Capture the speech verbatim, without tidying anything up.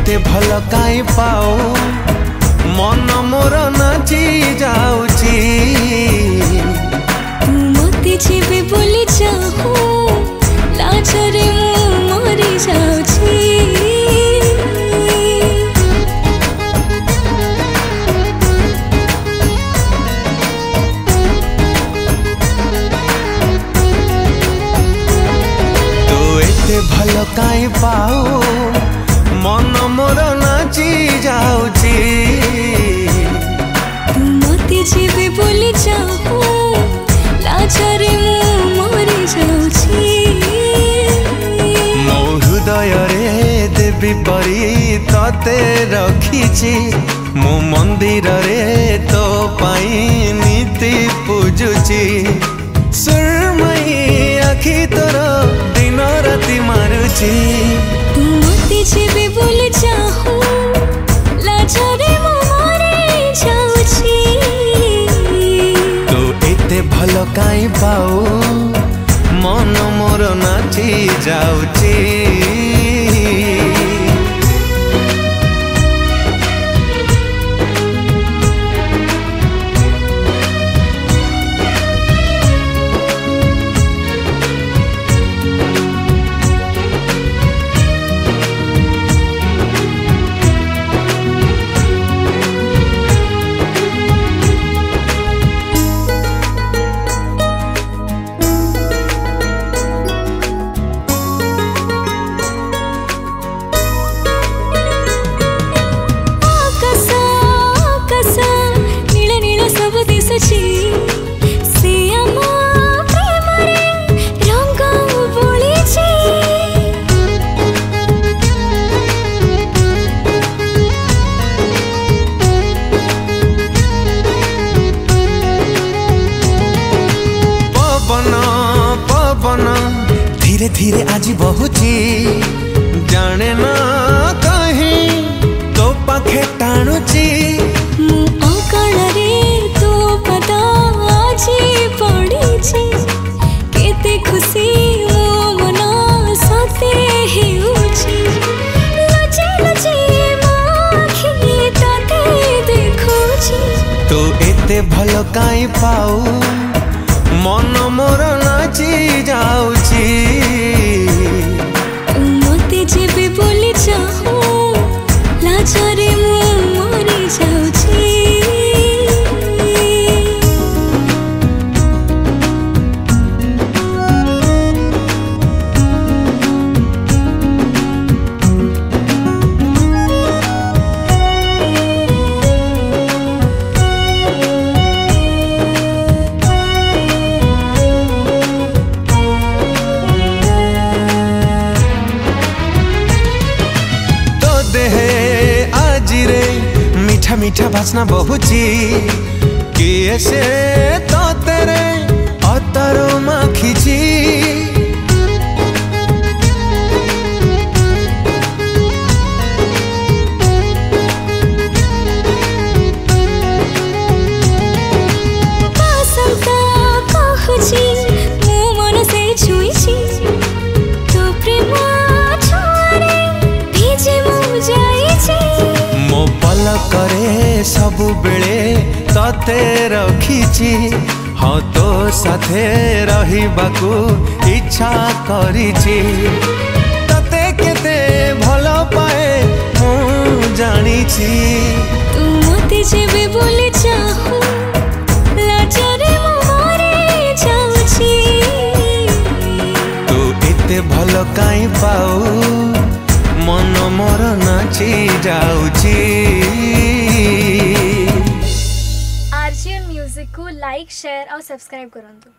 एते भल काई पाओ मन मोर नाची जाउची तू मते जेबे बोली चाहू लाजरे मु मरी जाउची भल काई पाओ मन मोर नाची जाउची तू मते जेबे बोली चाहू लाजरे मु मरी जाउची मो हृदय रे देवी परी तते रखीची मो मंदिर रे तो पाई नीति पूजुची सुरमई आखि तोर दिन राति मारुची तू मते जेबे बोली चाहू लाजरे मु मरी जाउची तो एते भल काई पाओ मन मोर नाची जाउची धीरे धीरे आज बहुची जाने ना कहीं तो पाखे टाणुची मु अकाଳରେ तो पता आजी पड़ीची केते खुशी मो मन सते हेउची लजे लजे माखी ताते देखुची तो एते भल काई पाओ मन मोर नाची जाउची मते जेबे बोली चाहू लाजरे मु मरी जाउची मीठा मीठा बासना बहुची किए से तो तेरे अतरो माखीची बसंत कहूची मो मन से छुईची तो प्रेम छुआरे भिजे मु जाईची मो पलकरे सबु बेले तते रखीची हाँ तो साथे रहिबाकू इच्छा करीची तते केते भल पाए मु जानीची तू मते जेबे बोली चाहू लाजरे मु मरी जाउची तू एते भल काई पाओ मन मोर नाची जाउची। आरजीएन म्यूजिक को लाइक शेयर और सब्सक्राइब करंतु।